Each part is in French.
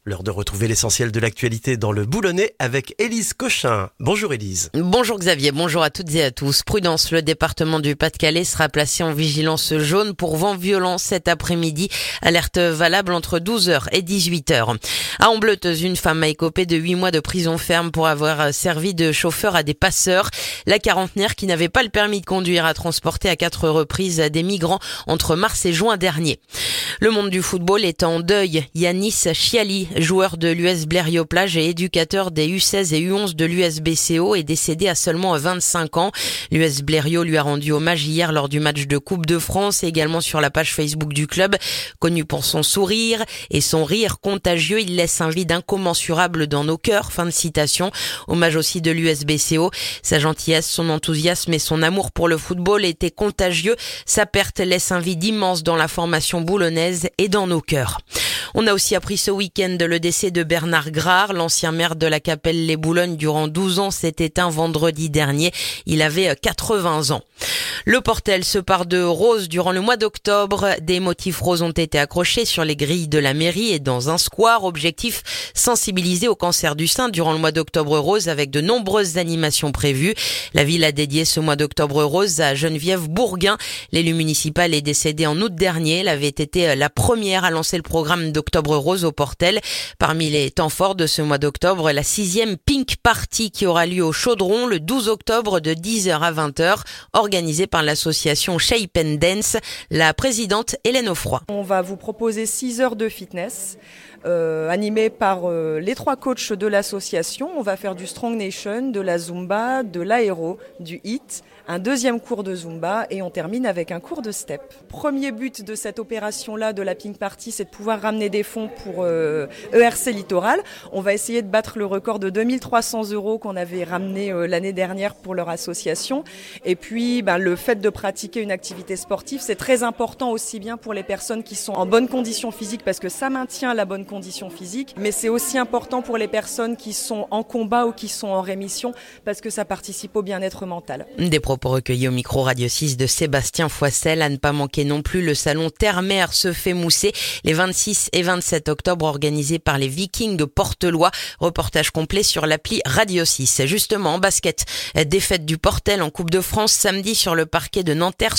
L'heure de retrouver l'essentiel de l'actualité dans le Boulonnais avec Élise Cochin. Bonjour Élise. Bonjour Xavier, bonjour à toutes et à tous. Prudence, le département du Pas-de-Calais sera placé en vigilance jaune pour vent violent cet après-midi. Alerte valable entre 12h et 18h. À Ambleteuse, une femme a écopé de 8 mois de prison ferme pour avoir servi de chauffeur à des passeurs. La quarantenaire, qui n'avait pas le permis de conduire, a transporté à 4 reprises des migrants entre mars et juin dernier. Le monde du football est en deuil. Yanis Chiali, joueur de l'US Blériot-Plage et éducateur des U16 et U11 de l'USBCO, est décédé à seulement 25 ans. L'US Blériot lui a rendu hommage hier lors du match de Coupe de France et également sur la page Facebook du club. Connu pour son sourire et son rire contagieux, il laisse un vide incommensurable dans nos cœurs. Fin de citation. Hommage aussi de l'USBCO. Sa gentillesse, son enthousiasme et son amour pour le football étaient contagieux. Sa perte laisse un vide immense dans la formation boulonnaise et dans nos cœurs. On a aussi appris ce week-end le décès de Bernard Grard, l'ancien maire de la Capelle-les-Boulognes durant 12 ans, s'est éteint vendredi dernier. Il avait 80 ans. Le Portel se part de rose durant le mois d'octobre. Des motifs roses ont été accrochés sur les grilles de la mairie et dans un square. Objectif, sensibiliser au cancer du sein durant le mois d'octobre rose avec de nombreuses animations prévues. La ville a dédié ce mois d'octobre rose à Geneviève Bourguin. L'élu municipal est décédée en août dernier. Elle avait été la première à lancer le programme d'Octobre Rose au Portel. Parmi les temps forts de ce mois d'octobre, la 6e Pink Party qui aura lieu au Chaudron le 12 octobre de 10h à 20h, organisée par l'association Shape and Dance. La présidente Hélène Offroy. On va vous proposer 6 heures de fitness animées par les 3 coachs de l'association. On va faire du Strong Nation, de la Zumba, de l'aéro, du HIIT, un 2e cours de Zumba et on termine avec un cours de step. Premier but de cette opération-là, de la Pink Party, c'est de pouvoir ramener des fonds pour ERC Littoral. On va essayer de battre le record de 2300 € qu'on avait ramené l'année dernière pour leur association. Et puis, le fait de pratiquer une activité sportive, c'est très important aussi bien pour les personnes qui sont en bonne condition physique parce que ça maintient la bonne condition physique, mais c'est aussi important pour les personnes qui sont en combat ou qui sont en rémission parce que ça participe au bien-être mental. Des propos recueillis au micro Radio 6 de Sébastien Foissel. À ne pas manquer non plus le salon Terre-Mer se fait mousser les 26 et 27 octobre organisé par les Vikings de Portelois. Reportage complet sur l'appli Radio 6. Justement, en basket, défaite du Portel en Coupe de France samedi sur le parquet de Nanterre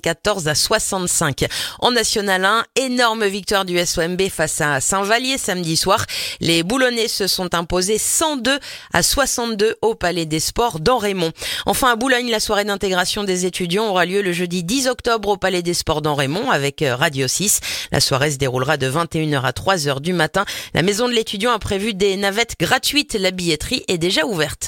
74-65. En National 1, énorme victoire du SOMB face à Saint-Vallier samedi soir. Les Boulonnais se sont imposés 102-62 au Palais des Sports d'Enrémont. Enfin à Boulogne, la soirée d'intégration des étudiants aura lieu le jeudi 10 octobre au Palais des Sports d'Enrémont avec Radio 6. La soirée se déroulera de 21h à 3h du matin. La maison de l'étudiant a prévu des navettes gratuites. La billetterie est déjà ouverte.